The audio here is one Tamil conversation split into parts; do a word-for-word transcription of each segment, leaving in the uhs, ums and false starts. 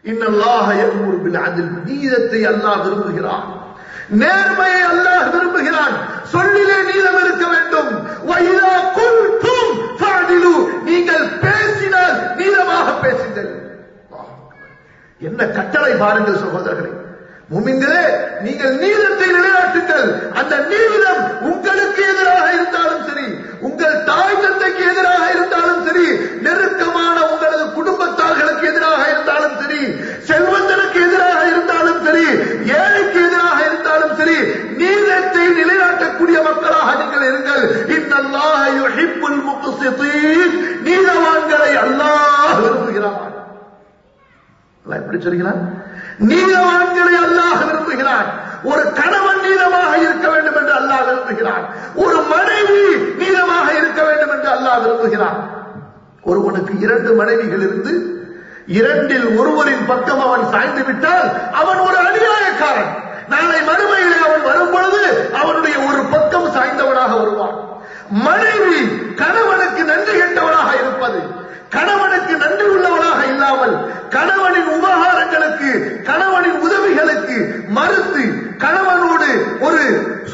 இன்னல்லாஹ யஅமுரு பில் அத்ல், நீதத்தை அல்லாஹ் விரும்புகிறான், நேர்மையை அல்லாஹ் விரும்புகிறான். சொல்லிலே நீதம் இருக்க வேண்டும். வஇதா குல்தும் ஃபஅதிலு, நீங்கள் பேசினால் நீதமாக பேசுங்கள். என்ன கட்டளை பாருங்கள் சகோதரர்களே. முஃமின்களே, நீங்கள் நீதத்தை நிலைநாட்டுங்கள். அந்த நீதம் உங்களுக்கு எதிராக இருந்தாலும் சரி, உங்கள் தாய் தந்தைக்கு எதிராக இருந்தாலும் சரி, நெருக்கமான உங்களது குடும்பத்தார்களுக்கு எதிராக இருந்தாலும் சரி, செல்வந்தனுக்கு எதிராக இருந்தாலும் சரி, ஏழைக்கு எதிராக இருந்தாலும் சரி, நீதத்தை நிலைநாட்டக்கூடிய மக்களாக நீங்கள் இருங்கள். இன்னல்லாஹ யுஹிப்புல் முக்ஸிதீன், நீதவான்களை அல்லாஹ் விரும்புகிறான். அல்லாஹ் எப்படி சொல்கிறான்? நீதவான்களை அல்லாஹ் விரும்புகிறான். ஒரு கணவன் நீதமாக இருக்க வேண்டும் என்று அல்லாஹ் விரும்புகிறான். ஒரு மனைவி நீதமாக இருக்க வேண்டும் என்று அல்லாஹ் விரும்புகிறான். ஒருவனுக்கு இரண்டு மனைவிகள் இருந்து இரண்டில் ஒருவரின் பக்கம் அவன் சாய்ந்து விட்டால் அவன் ஒரு அநியாயக்காரன். நாளை மறுமையிலே அவன் வரும் பொழுது அவனுடைய ஒரு பக்கம் சாய்ந்தவனாக வருவான். மனைவி கணவனுக்கு நன்றி கெட்டவனாக இருப்பது, கணவனுக்கு நன்றி உள்ளவனாக இல்லாமல் கணவனின் உபகாரங்களுக்கு, கணவனின் உதவிகளுக்கு மறுத்து, கணவனோடு ஒரு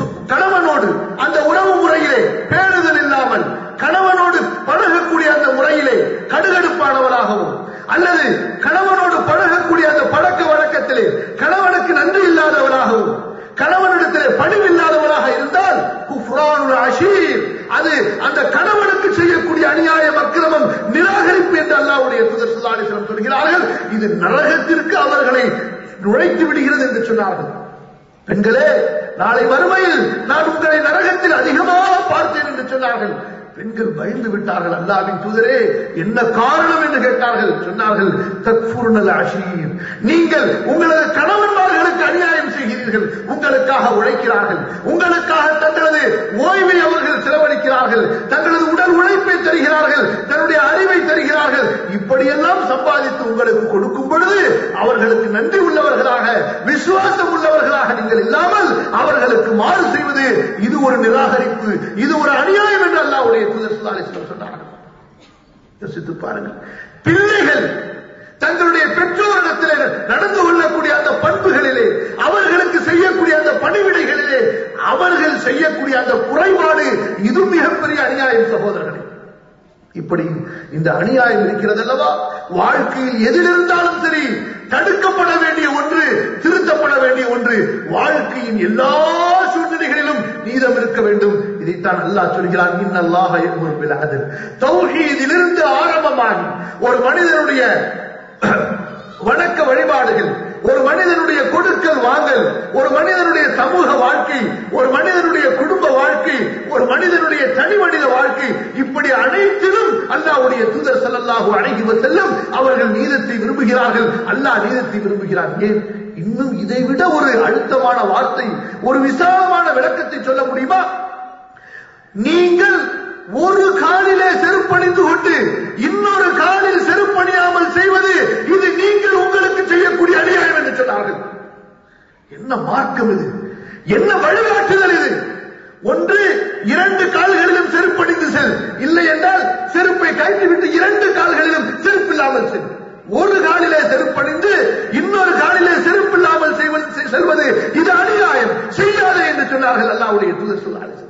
கணவனோடு அந்த உறவு முறையிலே பேணுதல் இல்லாமல், கணவனோடு பழகக்கூடிய அந்த முறையிலே கடுகடுப்பானவராகவும், அல்லது கணவனோடு பழகக்கூடிய அந்த பழக்க வழக்கத்திலே கணவனுக்கு நன்றி இல்லாதவராகவும், கணவனிடத்திலே பணிவில்லாதவராக இருந்தால் குஃப்ரானுல் அஷீர், அது அந்த கணவனுக்கு செய்யக்கூடிய அநியாயம், அக்கிரமம், நிராகரிப்பு என்று அல்லாஹ்வுடைய தூதர் ஸல்லல்லாஹு அலைஹி வஸல்லம் சொல்கிறார்கள். இது நரகத்திற்கு அவர்களை நுழைத்து விடுகிறது என்று சொன்னார்கள். பெண்களே, நாளை மறுமையில் நான் உங்களை நரகத்தில் அதிகமாக பார்த்தேன் என்று சொன்னார்கள். பெண்கள் பயந்து விட்டார்கள். அல்லாஹ்வின் தூதரே, என்ன காரணம் என்று கேட்டார்கள். சொன்னார்கள், தக்ஃபுருனல் அஷீர், நீங்கள் உங்களது கணவன்மார்களுக்கு அநியாயம் செய்கிறீர்கள். உங்களுக்காக உழைக்கிறார்கள், உங்களுக்காக தங்களது ஓய்வை அவர்கள் செலவழிக்கிறார்கள், தங்களது உடல் உழைப்பை தருகிறார்கள், தன்னுடைய அறிவை தருகிறார்கள். இப்படியெல்லாம் சம்பாதித்து உங்களுக்கு கொடுக்கும் பொழுது அவர்களுக்கு நன்றி உள்ளவர்களாக, விசுவாசம் உள்ளவர்களாக நீங்கள் இல்லாமல் அவர்களுக்கு மாறு செய்வது, இது ஒரு நிராகரிப்பு, இது ஒரு அநியாயம் என்று அல்லாஹ்வுடைய தூதர் ஸல்லல்லாஹு அலைஹி வஸல்லம் சொன்னார்கள். யோசித்து பாருங்கள். பிள்ளைகள் தங்களுடைய பெற்றோரிடத்தில் நடந்து கொள்ளக்கூடிய அந்த பண்புகளிலே, அவர்களுக்கு செய்யக்கூடிய அந்த பணிவிடைகளிலே அவர்கள் செய்யக்கூடிய அந்த குறைபாடு, இது மிகப்பெரிய அநியாயம் சகோதரர்களே. இப்படி இந்த அநியாயம் இருக்கிறது அல்லவா? வாழ்க்கையில் எதிலிருந்தாலும் சரி, தடுக்கப்பட வேண்டிய ஒன்று, திருத்தப்பட வேண்டிய ஒன்று. வாழ்க்கையின் எல்லா சூழ்நிலைகளிலும் நீதம் இருக்க வேண்டும். இதைத்தான் அல்லாஹ் சொல்கிறான், இன்னல்லாஹ யஅமுரு பில் அத்ல். தௌஹீதிலிருந்து ஆரம்பமாகி ஒரு மனிதனுடைய வணக்க வழிபாடுகள், ஒரு மனிதனுடைய கொடுக்கல் வாங்கல், ஒரு மனிதனுடைய சமூக வாழ்க்கை, ஒரு மனிதனுடைய குடும்ப வாழ்க்கை, ஒரு மனிதனுடைய தனி மனித வாழ்க்கை, இப்படி அனைத்திலும் அல்லாஹ்வுடைய தூதர் ஸல்லல்லாஹு அலைஹி வஸல்லம் அவர்கள் நீதத்தை விரும்புகிறார்கள். அல்லாஹ் நீதத்தை விரும்புகிறார். ஏன்? இன்னும் இதைவிட ஒரு அழுத்தமான வார்த்தை, ஒரு விசாலமான விளக்கத்தை சொல்ல முடியுமா? நீங்கள் ஒரு காலிலே செருப்பணிந்து கொண்டு இன்னொரு காலில் செருப்பணியாமல் செய்வது, இது நீங்கள் உங்களுக்கு செய்யக்கூடிய அநியாயம் என்று சொன்னார்கள். என்ன மார்க்கம் இது? என்ன வழிகாட்டுதல் இது? ஒன்று, இரண்டு கால்களிலும் செருப்பணிந்து செல், இல்லை என்றால் செருப்பை கழற்றிவிட்டு இரண்டு கால்களிலும் செருப்பில்லாமல் செல். ஒரு காலிலே செருப்பணிந்து இன்னொரு காலிலே செருப்பில்லாமல் செல்வது, இது அநியாயம், செய்யாதே என்று சொன்னார்கள் அல்லாஹ்வுடைய தூதர் ஸல்லல்லாஹு அலைஹி வஸல்லம்.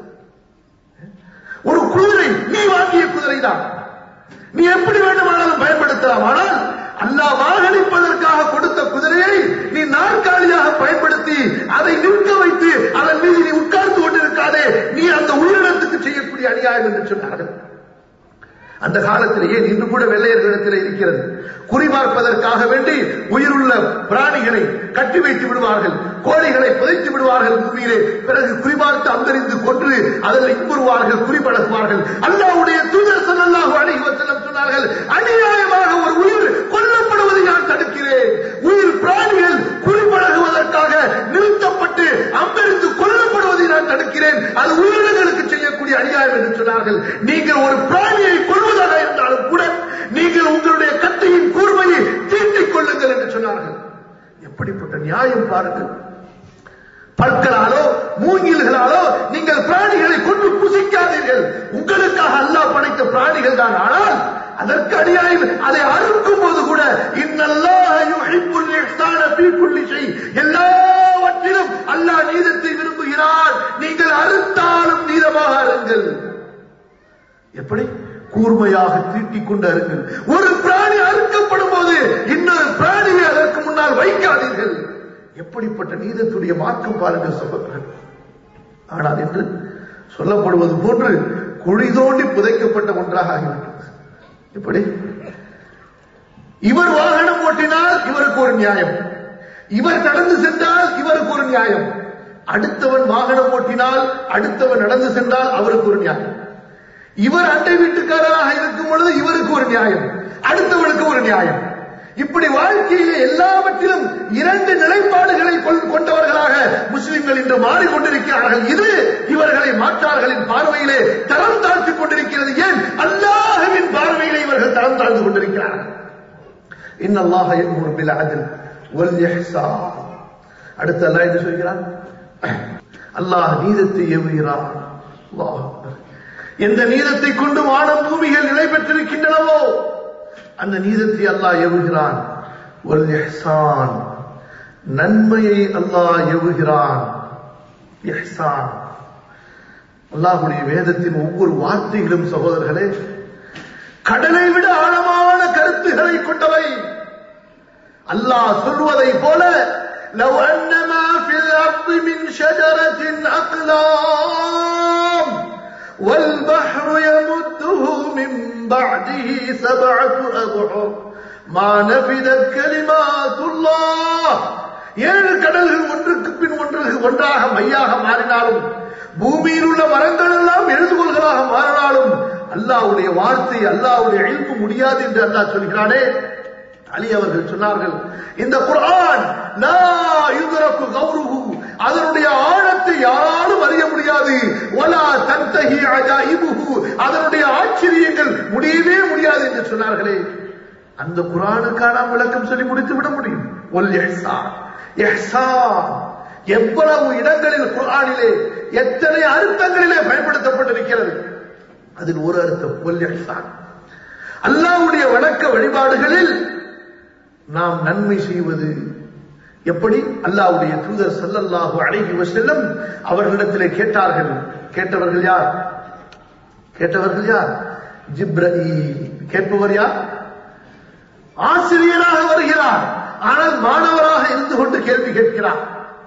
ஒரு குதிரை, நீ வாங்கிய குதிரை தான், நீ எப்படி வேண்டுமானாலும் பயன்படுத்தலாம். ஆனால் அல்லாஹ் வாகனிப்பதற்காக கொடுத்த குதிரையை நீ நாற்காலியாக பயன்படுத்தி அதை நிற்க வைத்து அதன் மீது நீ உட்கார்ந்து கொண்டிருக்காதே, நீ அந்த உயிரினத்துக்கு செய்யக்கூடிய அநியாயம் என்று சொன்னார்கள். அந்த காலத்திலேயே இன்று கூட வெள்ளையர்களிடத்தில் இருக்கிறது. குறிபார்ப்பதற்காக வேண்டி உயிருள்ள பிராணிகளை கட்டி வைத்து விடுவார்கள், கோழிகளை புதைத்து விடுவார்கள் பூமியிலே. பிறகு குறிபார்த்து அந்தரிந்து கொன்று அதில் இன்புறுவார்கள், குறிபழகுவார்கள். அல்லாஹ்வுடைய தூதர் ஸல்லல்லாஹு அலைஹி வஸல்லம் சொன்னார்கள், அநியாயமாக ஒரு உயிர் கொல்லப்படுவதை நான் தடுக்கிறேன். உயிர் பிராணிகள் குறிபழகுவதற்காக நிறுத்தப்பட்டு அம்பெறிந்து கொல்லப்படுவதை நான் தடுக்கிறேன். அது உயிரினங்களுக்கு செய்யக்கூடிய அநியாயம் என்று சொன்னார்கள். நீங்கள் ஒரு பிராணியை கொள்வதாக இருந்தாலும் கூட நீங்கள் உங்களுடைய கத்தியின் கூர்மையை தீட்டிக் கொள்ளுங்கள் என்று சொன்னார்கள். எப்படிப்பட்ட நியாயம் பாருங்கள். பற்களாலோ மூங்கில்களாலோ நீங்கள் பிராணிகளை கொண்டு புசிக்காதீர்கள். உங்களுக்காக அல்லாஹ் படைத்த பிராணிகள் தான். ஆனால் அதற்கு அநியாயம், அதை அறுக்கும் போது கூட இன்னல்லாஹ யுஹிப்பு ஃபீ குல்லி ஷை, எல்லாவற்றிலும் அல்லாஹ் நீதத்தை விரும்புகிறான். நீங்கள் அறுத்தாலும் நீதமாக அருங்கள். எப்படி? கூர்மையாக தீட்டிக் கொண்டு அருங்கள். ஒரு பிராணி அறுக்கப்படும் போது இன்னொரு பிராணியை அதற்கு முன்னால் வைக்காதீர்கள். எப்படிப்பட்ட நீதத்துடைய மார்க்கம் பாருங்கள் சகோதரர்கள். ஆனால் என்று சொல்லப்படுவது போன்று குழி தோண்டி புதைக்கப்பட்ட ஒன்றாக ஆகிவிட்டது. எப்படி? இவர் வாகனம் ஓட்டினால் இவருக்கு ஒரு நியாயம், இவர் நடந்து சென்றால் இவருக்கு ஒரு நியாயம், அடுத்தவன் வாகனம் ஓட்டினால் அடுத்தவன் நடந்து சென்றால் அவருக்கு ஒரு நியாயம், இவர் அண்டை வீட்டுக்காரராக இருக்கும் பொழுது இவருக்கு ஒரு நியாயம், அடுத்தவனுக்கு ஒரு நியாயம். இப்படி வாழ்க்கையிலே எல்லாவற்றிலும் இரண்டு நிலைப்பாடுகளை கொண்டவர்களாக முஸ்லிம்கள் இன்று மாறிக்கொண்டிருக்கிறார்கள். இது இவர்களை மாற்றார்களின் பார்வையிலே தரம் தாழ்த்திக் கொண்டிருக்கிறது. ஏன்? அல்லாஹ்வின் பார்வையிலே இவர்கள் தரம் தாழ்ந்து கொண்டிருக்கிறார்கள். இன்னல்லாஹ யஅமுரு பில் அத்ல் வல் இஹ்சான். அடுத்து அல்லாஹ் என்ன சொல்கிறான்? அல்லாஹ் நீதத்தை ஏவுகிறான். அல்லாஹ் அக்பர். எந்த நீதத்தை கொண்டு வானம் பூமிகள் நிலை பெற்றிருக்கின்றனவோ அந்த நீதத்தை அல்லாஹ் ஏவுகிறான். வல் இஹ்சான், நன்மையை அல்லாஹ் ஏவுகிறான். இஹ்சான். அல்லாஹ்வுடைய வேதத்தின் ஒவ்வொரு வார்த்தைகளும் சகோதரர்களே கடலை விட ஆழமான கருத்துக்களை கொண்டவை. அல்லாஹ் சொல்வதை போல لو أن ما في الأرض من شجرة أقلام والبحر يمده من بعده سبعة أبحر ما نفدت كلمات الله. ஏழு கடல்கள் ஒன்றுக்கு பின் ஒன்று ஒன்றாக மையாக மாறினாலும் பூமியில் உள்ள மரங்கள் எல்லாம் எழுதுகோள்களாக மாறினாலும் அல்லாஹ்வுடைய வார்த்தை அல்லாஹ்வுடைய இல்மு முடியாது என்று அல்லாஹ் சொல்கிறானே. அலி அவர்கள் சொன்னார்கள், இந்த குர்ஆன் லா யுத்ரகு கௌருஹு, அதனுடைய ஆழத்தை யாராலும் அறிய முடியாது. வலா தன்தஹி அஜாயிபுஹு, அதனுடைய ஆச்சரியங்கள் முடியவே முடியாது என்று சொன்னார்களே. அந்த குர்ஆனுக்கு நாம் விளக்கம் சொல்லி முடித்து விட முடியும். வல் இஹ்சான், இஹ்சான் எவ்வளவு இடங்களில் குர்ஆனிலே எத்தனை அர்த்தங்களிலே பயன்படுத்தப்பட்டிருக்கிறது. அதில் ஒரு அர்த்தம் வல் இஹ்சான். அல்லாஹ்வுடைய வணக்க வழிபாடுகளில் நாம் நன்மை செய்வது எப்படி? அல்லாஹ்வுடைய தூதர் ஸல்லல்லாஹு அலைஹி வஸல்லம் அவர்களிடத்திலே கேட்டார்கள். கேட்டவர்கள் யார்? கேட்டவர்கள் யார்? ஜிப்ரீல். கேட்பவர் யார்? ஆசிரியராக வருகிறார், ஆனால் மாணவராக இருந்து கொண்டு கேள்வி கேட்கிறார்.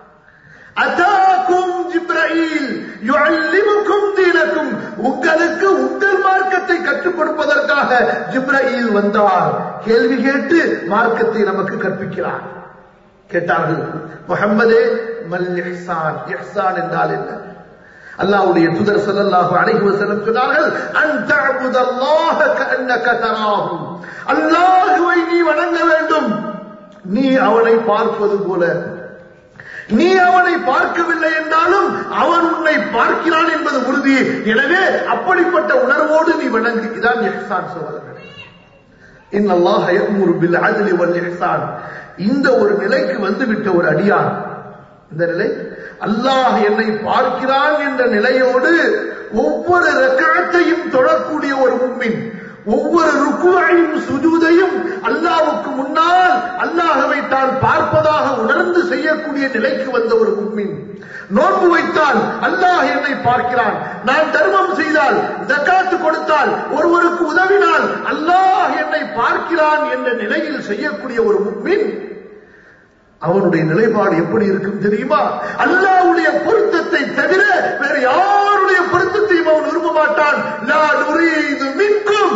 அதாக்கும் ஜிப்ரீல் யுஅல்லிமுக்கும் தீனக்கும், உங்களுக்கு உங்கள் மார்க்கத்தை கற்றுக் கொடுப்பதற்காக ஜிப்ரீல் வந்தார். கேள்வி கேட்டு மார்க்கத்தை நமக்கு கற்பிக்கிறார். கேட்டார்கள், முஹம்மதே மல் இஹ்சான், இஹ்சான் என்றால் என்ன? அல்லாஹ்வுடைய தூதர் ஸல்லல்லாஹு அலைஹி வஸல்லம் சொன்னார்கள், அன் தஅபுதல்லாஹ கஅன்னக தராஹு, அல்லாஹ்வை நீ வணங்க வேண்டும் நீ அவனை பார்ப்பது போல. நீ அவனை பார்க்கவில்லை என்றாலும் அவன் உன்னை பார்க்கிறான் என்பது உறுதி. எனவே அப்படிப்பட்ட உணர்வோடு நீ வணங்கு. இதான் இஹ்சான் சகோதரர்களே. இன்னல்லாஹ யஅமுரு பில் அத்லி வல் இஹ்சான். இந்த ஒரு நிலைக்கு வந்துவிட்ட ஒரு அடியான், இந்த நிலை அல்லாஹ் என்னை பார்க்கிறான் என்ற நிலையோடு ஒவ்வொரு ரக்அத்தையும் தொழக்கூடிய ஒரு முஃமின், ஒவ்வொரு ருக்குவையும் சுஜூதையும் அல்லாஹ்வுக்கு முன்னால் அல்லாஹ்வை தான் பார்ப்பதாக உணர்ந்து செய்யக்கூடிய நிலைக்கு வந்த ஒரு முஃமின், நோன்பு வைத்தால் அல்லாஹ் என்னை பார்க்கிறான், நான் தர்மம் செய்தால் ஜகாத் கொடுத்தால் ஒருவருக்கு உதவினால் அல்லாஹ் என்னை பார்க்கிறான் என்ற நிலையில் செய்யக்கூடிய ஒரு முஃமின், அவனுடைய நிலைப்பாடு எப்படி இருக்கும் தெரியுமா? அல்லாஹ்வுடைய பொருத்தத்தை தவிர வேற யாருடைய பொருத்தத்தையும் அவன் விரும்ப மாட்டான். லா நுரீது மின்கும்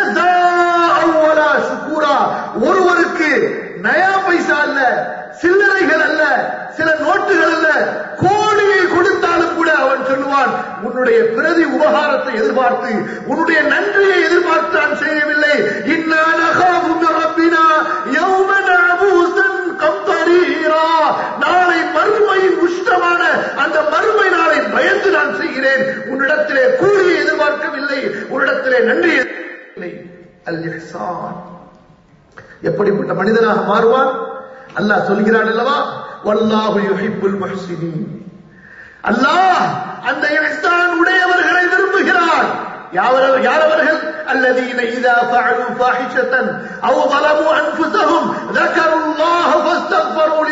ஜஸாஅன் வலா ஷுக்கூரா. ஒருவருக்கு நயா பைசா அல்ல, சில்லறைகள் அல்ல, சில நோட்டுகள் அல்ல, கோடியை கொடுத்தாலும் கூட அவன் சொல்லுவான், உன்னுடைய பிரதி உபகாரத்தை எதிர்பார்த்து உன்னுடைய நன்றியை எதிர்பார்த்து நான் செய்யவில்லை. இன்னா நகாஃபு மின் ரப்பினா யௌமன் அபூஸன் கம்தரீரா. நாளை மறுமையின் உஷ்டமான அந்த மறுமை நாளை பயந்து நான் செய்கிறேன். உன்னிடத்திலே கூலியை எதிர்பார்க்கவில்லை, உன்னிடத்திலே நன்றி எதிர்பார்க்கவில்லை. அல் இஹ்சான். எப்படிப்பட்ட மனிதனாக மாறுவான்? அல்லாஹ் சொல்கிறான் அல்லவா, வல்லாஹு யுஹிப்புல் முஹ்சினீன். அல்லாஹ் அந்த இஹ்சான் உடையவர்களை விரும்புகிறான். யார் அவர்கள்? الذين إذا فعلوا فاحشة أو ظلموا أنفسهم ذكروا الله فاستغفروا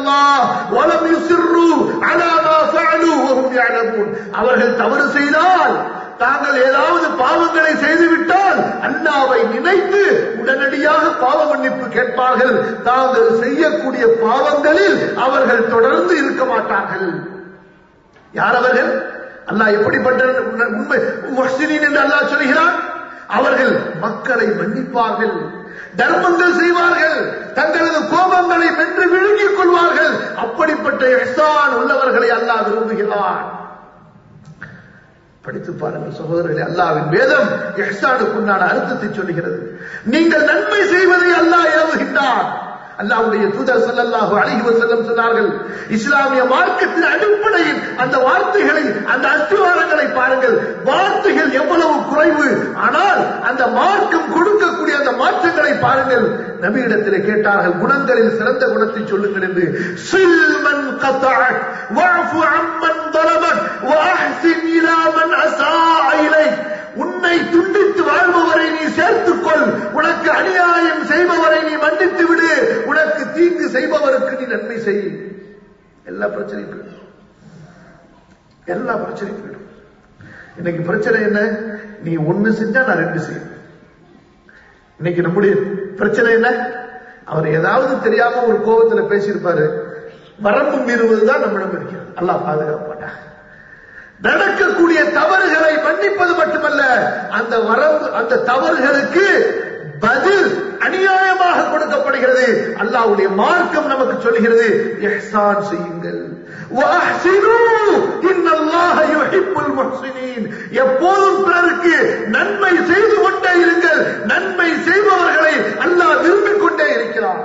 அல்லாஹ் வலம் யுஸிர்ரு அலா மா ஃபஅலு வஹும் யஅலமூன். அவர்கள் தவறு செய்தால், தாங்கள் ஏதாவது பாவங்களை செய்துவிட்டால் அல்லாஹ்வை நினைத்து உடனடியாக பாவ மன்னிப்பு கேட்பார்கள். தாங்கள் செய்யக்கூடிய பாவங்களில் அவர்கள் தொடர்ந்து இருக்க மாட்டார்கள். யார் அவர்கள்? அல்லாஹ் எப்படிப்பட்ட உண்மை முஹ்சினீன் என்று அல்லாஹ் சொல்கிறான்? அவர்கள் மக்களை மன்னிப்பார்கள், தர்மங்கள் செய்வார்கள், தங்களது கோபங்களை வென்று விழுங்கிக் கொள்வார்கள். அப்படிப்பட்ட இஹ்சான் உள்ளவர்களை அல்லாஹ் விரும்புகிறான். படித்து பாருங்கள் சகோதரர்களே, அல்லாஹ்வின் வேதம் இஹ்சானுக்குண்டான அர்த்தத்தை சொல்லுகிறது. நீங்கள் நன்மை செய்வதை அல்லாஹ் ஏவுகின்றான். அல்லாஹ்வுடைய தூதர் ஸல்லல்லாஹு அலைஹி வஸல்லம் சொன்னார்கள், இஸ்லாமிய மார்க்கத்தின் அடிப்படையில் அந்த வார்த்தைகளை, அந்த அஸ்திவாரங்களை பாருங்கள். வார்த்தைகள் எவ்வளவு குறைவு, ஆனால் அந்த மார்க்கம் கொடுக்கக்கூடிய அந்த மாற்றங்களை பாருங்கள். நபியிடத்தில் கேட்டார்கள், குணங்களில் சிறந்த குணத்தை சொல்லுங்கள் என்று. சில்மன் கதஅக் வஅஃபு அம்மன் ظلمك واحسن الى من اساء اليك. உன்னை துண்டித்து வாழ்பவரை நீ சேர்த்துக்கொள், உனக்கு அநியாயம் செய்பவரை நீ மன்னித்து விடு, உனக்கு தீங்கு செய்பவருக்கு நீ நன்மை செய். எல்லா பிரச்சனையும் போயிடும், எல்லா பிரச்சனையும் போயிடும். இன்னைக்கு பிரச்சனை என்ன? நீ ஒண்ணு செஞ்சா நான் ரெண்டு செய்வேன். இன்னைக்கு நம்முடைய பிரச்சனை என்ன? அவர் ஏதாவது தெரியாம ஒரு கோபத்துல பேசியிருப்பாரு, வரம்பு மீறுவதுதான் நம்மிடம் இருக்கிறது. அல்லாஹ் பாதுகாப்பாட்டா. நடக்கக்கூடிய தவறுகளை மன்னிப்பது மட்டுமல்ல, அந்த வரம்பு, அந்த தவறுகளுக்கு பதில் அநியாயமாக கொடுக்கப்படுகிறது. அல்லாஹ்வுடைய மார்க்கம் நமக்கு சொல்கிறது, இஹ்சான் செய்யுங்கள். வஅஹ்சினூ இன்னல்லாஹ யுஹிப்புல் முஹ்சினீன். எப்போதும் பிறருக்கு நன்மை செய்து கொண்டே இருங்கள். நன்மை செய்பவர்களை அல்லாஹ் விரும்பிக் கொண்டே இருக்கிறார்.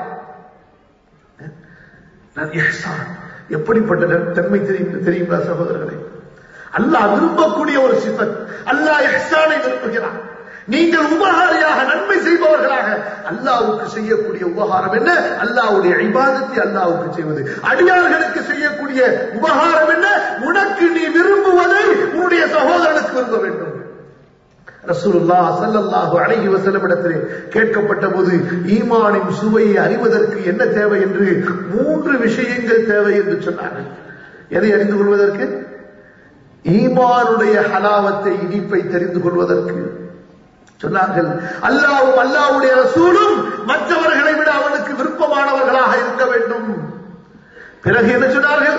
இஹ்சான் எப்படிப்பட்ட தன்மை தெரியும் தெரியுமா சகோதரர்களே? அல்லாஹ் விரும்பக்கூடிய ஒரு சிஃபத். அல்லாஹ் இஹ்சானை விரும்புகிறான். நீங்கள் உபகாரியாக நன்மை செய்பவர்களாக அல்லாஹ்வுக்கு செய்யக்கூடிய உபகாரம் என்ன? அல்லாஹ்வுடைய இபாதத்தை அல்லாஹ்வுக்கு செய்வது. அடியார்களுக்கு செய்யக்கூடிய உபகாரம் என்ன? உனக்கு நீ விரும்புவதை உன்னுடைய சகோதரனுக்கு விரும்ப வேண்டும். ரசூலுல்லாஹ் ஸல்லல்லாஹு அலைஹி வஸல்லம் இடத்திலே கேட்கப்பட்ட போது, ஈமானின் சுவையை அறிவதற்கு என்ன தேவை என்று மூன்று விஷயங்கள் தேவை என்று சொன்னார்கள். எதை அறிந்து கொள்வதற்கு? ஈமானுடைய ஹலாவத்தை, இனிப்பை தெரிந்து கொள்வதற்கு சொன்னார்கள். அல்லாஹ்வும் அல்லாஹ்வுடைய ரசூலும் மற்றவர்களை விட அவனுக்கு விருப்பமானவர்களாக இருக்க வேண்டும். பிறகு என்ன சொன்னார்கள்?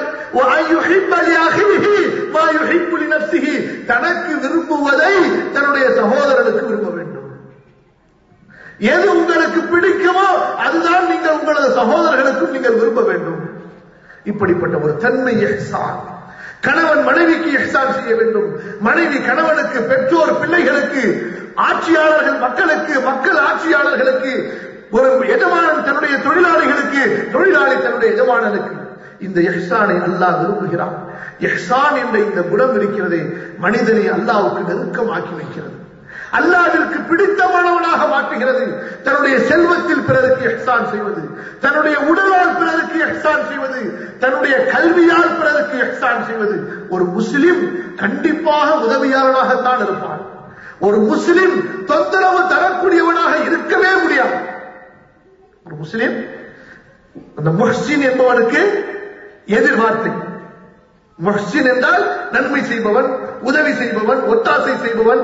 தனக்கு விரும்புவதை தன்னுடைய சகோதரனுக்கு விரும்ப வேண்டும். எது உங்களுக்கு பிடிக்குமோ அதுதான் நீங்கள் உங்களது சகோதரர்களுக்கும் நீங்கள் விரும்ப வேண்டும். இப்படிப்பட்ட ஒரு தன்மை இஹ்சான். கணவன் மனைவிக்கு இஹ்சான் செய்ய வேண்டும். மனைவி கணவனுக்கு, பெற்றோர் பிள்ளைகளுக்கு, ஆட்சியாளர்கள் மக்களுக்கு, மக்கள் ஆட்சியாளர்களுக்கு, ஒரு எஜமானன் தன்னுடைய தொழிலாளிகளுக்கு, தொழிலாளி தன்னுடைய எஜமானனுக்கு. இந்த இஹ்சானை அல்லாஹ் விரும்புகிறான். இஹ்சான் என்ற இந்த குணம் இருக்கிறதே, மனிதனை அல்லாஹ்வுக்கு நெருக்கமாக்கி வைக்கிறது, அல்லாஹ்விற்கு பிடித்தமானவனாக மாற்றுகிறது. தன்னுடைய செல்வத்தில் பிறருக்கு இஹ்சான் செய்வது, தன்னுடைய உடலால் பிறருக்கு இஹ்சான் செய்வது, தன்னுடைய கல்வியால் பிறருக்கு இஹ்சான் செய்வது. ஒரு முஸ்லிம் கண்டிப்பாக உதவியாளனாகத்தான் இருப்பான். ஒரு முஸ்லிம் தொந்தரவு தரக்கூடியவனாக இருக்கவே முடியாது. ஒரு முஸ்லிம், அந்த முஹ்சின் என்பவனுக்கு எதிர்வார்த்தை. முஹ்சின் என்றால் நன்மை செய்பவன், உதவி செய்பவன், ஒத்தாசை செய்பவன்.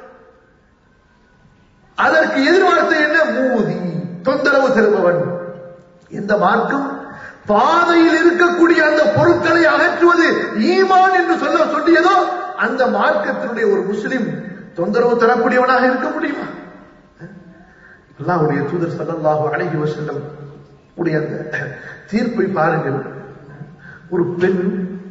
அதற்கு எதிர்வார்த்தை என்ன? மூதி, தொந்தரவு தருபவன். இந்த மார்க்கம் பாதையில் இருக்கக்கூடிய அந்த பொருட்களை அகற்றுவது ஈமான் என்று சொல்ல சொல்லியதோ, அந்த மார்க்கத்தினுடைய ஒரு முஸ்லிம் தொந்தரவு தரக்கூடியவனாக இருக்க முடியுமா? அல்லாஹ்வுடைய தூதர் ஸல்லல்லாஹு அலைஹி வஸல்லம் உடைய அந்த தீர்ப்பை பாருங்கள். ஒரு பெண்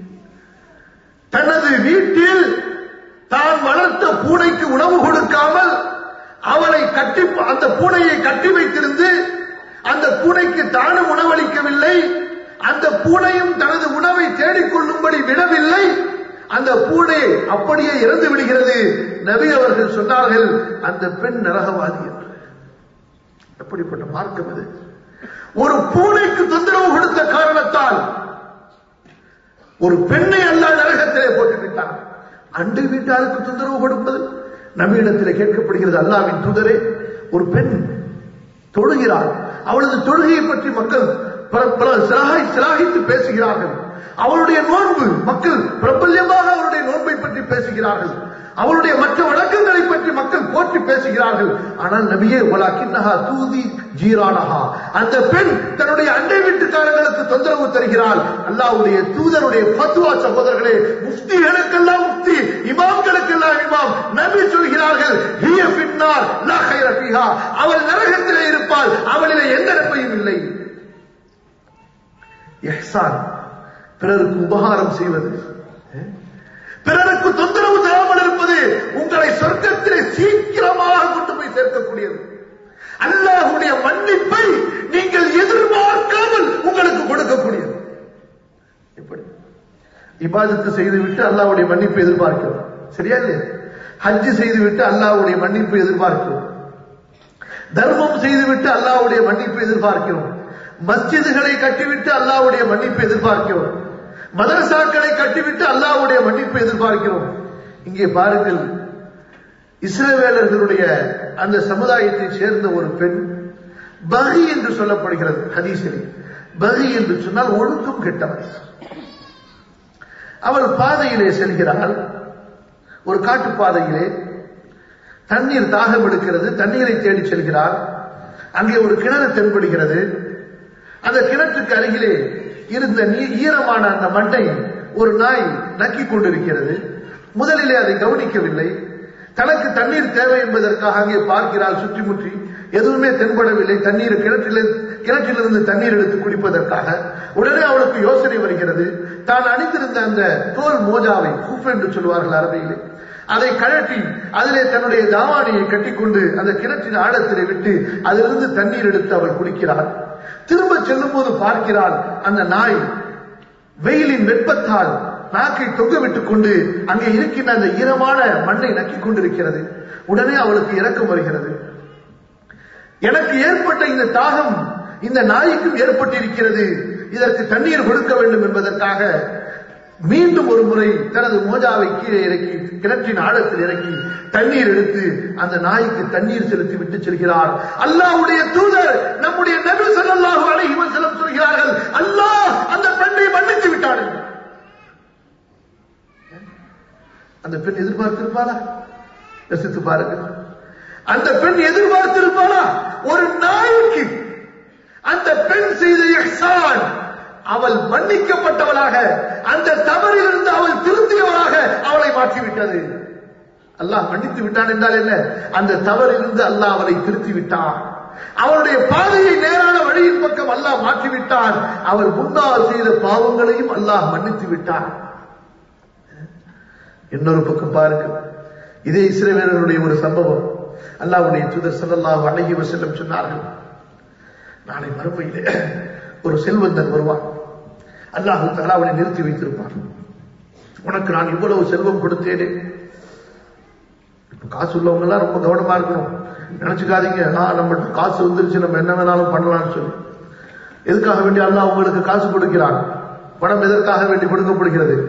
தனது வீட்டில் தான் வளர்த்த பூனைக்கு உணவு கொடுக்காமல் அவளை கட்டி, அந்த பூனையை கட்டி வைத்திருந்து அந்த பூனைக்கு தானும் உணவளிக்கவில்லை, அந்த பூனையும் தனது உணவை தேடிக்கொள்ளும்படி விடவில்லை, அந்த பூனை அப்படியே இறந்து விடுகிறது. நபி அவர்கள் சொன்னார்கள், அந்த பெண் நரகவாதி என்று. எப்படிப்பட்ட மார்க்கம் இது? ஒரு பூனைக்கு தொந்தரவு கொடுத்த காரணத்தால் ஒரு பெண்ணை அல்லாஹ் நரகத்திலே போட்டுவிட்டார். அண்டை வீட்டாருக்கு தொந்தரவு கொடுப்பது நபியிடத்திலே கேட்கப்படுகிறது. அல்லாஹ்வின் தூதரே, ஒரு பெண் தொழுகிறாள், அவளது தொழுகையை பற்றி மக்கள் சிலாகித்து பேசுகிறார்கள். அவருடைய நோன்பு மக்கள் பிரபல்யமாக அவருடைய நோன்பை பற்றி பேசுகிறார்கள். அவருடைய மற்ற வழக்கங்களை பற்றி மக்கள் போற்றி பேசுகிறார்கள். ஆனால் நபியே வலாக்கின்னஹா தூதி ஜீரானஹா, அந்த பெண் தன்னுடைய அண்டை வீட்டுக்காரர்களுக்கு தொந்தரவு தருகிறாள். அல்லாஹ்வுடைய தூதருடைய ஃபத்வா சகோதரர்களே, முஃப்திகளுக்கெல்லாம் முஃப்தி, இமாம்களுக்கெல்லாம் இமாம். நபி சொல்கிறார்கள், ஹிய ஃபின்னார் லா கைர ஃபீஹா, அவள் நரகத்திலே இருப்பாள், அவளிலே எந்த நன்மையும் இல்லை. இஹ்சான், பிறருக்கு உபகாரம் செய்வது, பிறருக்கு தொந்தரவு தராமல் இருப்பது உங்களை சொர்க்கத்திலே சீக்கிரமாக கொண்டு போய் சேர்க்கக்கூடியது. அல்லாஹ்வுடைய மன்னிப்பை நீங்கள் எதிர்பார்க்காமல் உங்களுக்கு கொடுக்கக்கூடியது. எப்படி இபாதத்து செய்துவிட்டு அல்லாஹ்வுடைய மன்னிப்பை எதிர்பார்க்கிறோம், சரியா இல்லையா? ஹஜ் செய்துவிட்டு அல்லாஹ்வுடைய மன்னிப்பை எதிர்பார்க்கிறோம். தர்மம் செய்துவிட்டு அல்லாஹ்வுடைய மன்னிப்பை எதிர்பார்க்கிறோம். மஸ்ஜிதுகளை கட்டிவிட்டு அல்லாஹ்வுடைய மன்னிப்பை எதிர்பார்க்கிறோம். மதரசாக்களை கட்டிவிட்டு அல்லாஹ்வுடைய மன்னிப்பை எதிர்பார்க்கிறோம். இங்கே பாருங்கள், இஸ்ரவேலர்களுடைய அந்த சமுதாயத்தை சேர்ந்த ஒரு பெண், பகி என்று சொல்லப்படுகிறது ஹதீஸில். பகி என்று சொன்னால் ஒழுக்கம் கெட்டவள். அவள் பாதையிலே செல்கிறாள், ஒரு காட்டு பாதையிலே தண்ணீர் தாகம் எடுக்கிறது, தண்ணீரை தேடி செல்கிறாள். அங்கே ஒரு கிணறு தென்படுகிறது. அந்த கிணற்றுக்கு அருகிலே இருந்த ஈரமான அந்த மண்ணை ஒரு நாய் நக்கி கொண்டிருக்கிறது. முதலிலே அதை கவனிக்கவில்லை. தனக்கு தண்ணீர் தேவை என்பதற்காக அங்கே பார்க்கிறாள். சுற்றி முற்றி எதுவுமே தென்படவில்லை. தண்ணீர் கிணற்றில் கிணற்றிலிருந்து தண்ணீர் எடுத்து குடிப்பதற்காக உடனே அவளுக்கு யோசனை வருகிறது. தான் அணிந்திருந்த அந்த தோல் மோஜாவை, குஃப் என்று சொல்வார்கள் அரபியிலே, அதை கழட்டி அதிலே தன்னுடைய தாவாணியை கட்டிக்கொண்டு அந்த கிணற்றின் ஆழத்திலே விட்டு அதிலிருந்து தண்ணீர் எடுத்து அவள் குடிக்கிறாள். திரும்ப செல்லும் போது பார்க்கிறாள், அந்த நாய் வெயிலின் வெப்பத்தால் நாக்கை தொங்க விட்டுக் கொண்டு அங்கே இருக்கின்ற அந்த ஈரமான மண்ணை நக்கிக் கொண்டிருக்கிறது. உடனே அவளுக்கு இரக்கம் வருகிறது. எனக்கு ஏற்பட்ட இந்த தாகம் இந்த நாய்க்கும் ஏற்பட்டிருக்கிறது, இதற்கு தண்ணீர் கொடுக்க வேண்டும் என்பதற்காக மீண்டும் ஒரு முறை தனது மோஜாவை கீழே இறக்கி கிணற்றின் ஆழத்தில் இறக்கி தண்ணீர் எடுத்து அந்த நாய்க்கு தண்ணீர் செலுத்தி விட்டு செல்கிறார். அல்லாஹ்வுடைய தூதர் நம்முடைய நபி ஸல்லல்லாஹு அலைஹி வஸல்லம் சொல்கிறார்கள், அல்லாஹ் அந்த பெண்ணை மன்னித்து விட்டார். அந்த பெண் எதிர்பார்த்திருப்பாளா? யோசித்து பாருங்கள். அந்த பெண் எதிர்பார்த்திருப்பாளா? ஒரு நாய்க்கு அந்த பெண் செய்த இஹ்சான், அவள் மன்னிக்கப்பட்டவளாக, அந்த தவறிலிருந்து அவள் திருந்தியவளாக அவளை மாற்றிவிட்டது. அல்லாஹ் மன்னித்து விட்டான் என்றால் என்ன? அந்த தவறிலிருந்து அல்லாஹ் அவளை திருத்தி விட்டான். அவளுடைய பாதையை நேரான வழியின் பக்கம் அல்லாஹ் மாற்றிவிட்டான். அவள் முன்னால் செய்த பாவங்களையும் அல்லாஹ் மன்னித்து விட்டான். இன்னொரு பக்கம் பாருங்கள், இதே இஸ்ரவேலர்களுடைய ஒரு சம்பவம். அல்லாஹ்வுடைய தூதர் ஸல்லல்லாஹு அலைஹி வஸல்லம் சொன்னார்கள், நாளை மறுமையிலே ஒரு செல்வந்தன் வருவான். அல்லாஹ் தஆலா அவனை நிறுத்தி வைத்திருப்பான். உனக்கு நான் இவ்வளவு செல்வம் கொடுத்தேனே. இப்ப காசு உள்ளவங்க எல்லாம் ரொம்ப கவனமா இருக்கணும். நினைச்சுக்காதீங்க, நான் நம்ம காசு வந்துருச்சு நம்ம என்ன வேணாலும் பண்ணலாம்னு சொல்லி. எதுக்காக வேண்டி அல்லாஹ் உங்களுக்கு காசு கொடுக்கிறான்? பணம் எதற்காக வேண்டி கொடுக்கப்படுகிறது?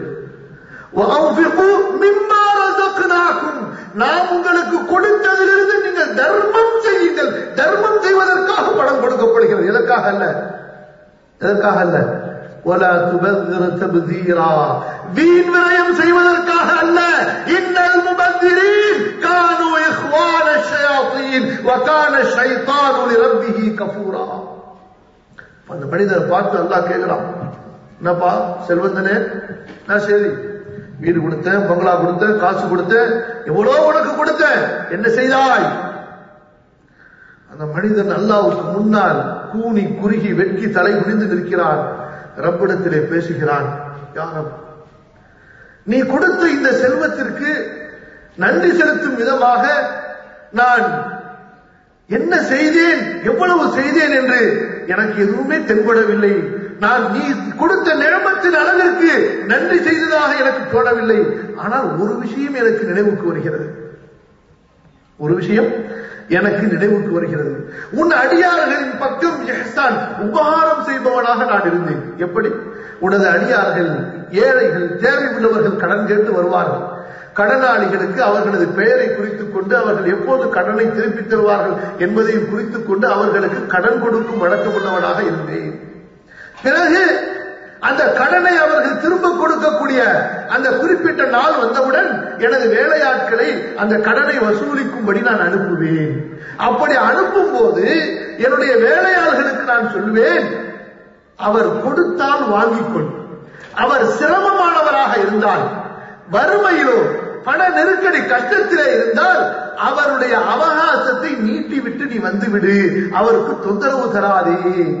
நாம் உங்களுக்கு கொடுத்ததிலிருந்து நீங்கள் தர்மம் செய்யுங்கள். தர்மம் செய்வதற்காக பணம் கொடுக்கப்படுகிறது, எதற்காக அல்ல. எதற்காக அல்ல? ولا تبذر تبذيرا, வீண் விரயம் செய்வதற்காக அல்ல. இன்னல் முபذرين كانوا اخوان الشياطين وكان الشيطان لربه كفورا. அந்த மனிதரை பார்த்து அல்லாஹ் கேட்கிறான், என்னப்பா செல்வந்தனே, நான் சரி வீடு கொடுத்தேன், பங்களா கொடுத்தேன், காசு கொடுத்தேன், எவ்வளவு உனக்கு கொடுத்தேன், என்ன செய்தாய்? அந்த மனிதன் அல்லாஹ்வுக்கு முன்னால் கூனி குறுகி வெட்கி தலை குனிந்து நிற்கிறான். ரப்பிடத்திலே பேசுகிறான், யா ரப், நீ கொடுத்த இந்த செல்வத்திற்கு நன்றி செலுத்தும் விதமாக நான் என்ன செய்தேன், எவ்வளவு செய்தேன் என்று எனக்கு எதுவுமே தென்படவில்லை. நான் நீ கொடுத்த நியமத்தின் அளவிற்கு நன்றி செய்ததாக எனக்கு தோணவில்லை. ஆனால் ஒரு விஷயம் எனக்கு நினைவுக்கு வருகிறது. ஒரு விஷயம் எனக்கு நினைவுக்கு வருகிறது. உன் அடியார்களின் பக்கம் இஹ்சான், உபகாரம் செய்பவனாக நான் இருந்தேன். எப்படி? உனது அடியார்கள், ஏழைகள், தேவை உள்ளவர்கள் கடன் கேட்டு வருவார்கள். கடனாளிகளுக்கு அவர்களது பெயரை குறித்துக் கொண்டு அவர்கள் எப்போது கடனை திருப்பித் தருவார்கள் என்பதையும் குறித்துக் கொண்டு அவர்களுக்கு கடன் கொடுக்கும் வழக்கமுள்ளவனாக இருந்தேன். பிறகு அந்த கடனை அவர்கள் திரும்ப கொடுக்கக்கூடிய அந்த குறிப்பிட்ட நாள் வந்தவுடன் எனது வேலையாட்களை அந்த கடனை வசூலிக்கும்படி நான் அனுப்புவேன். அப்படி அனுப்பும் போது என்னுடைய வேலையாளர்களுக்கு நான் சொல்வேன், அவர் கொடுத்தால் வாங்கிக் கொள். அவர் சிரமமானவராக இருந்தால், வறுமையிலோ பண நெருக்கடி கஷ்டத்திலே இருந்தால் அவருடைய அவகாசத்தை நீட்டிவிட்டு நீ வந்துவிடு, அவருக்கு தொந்தரவு தராதே.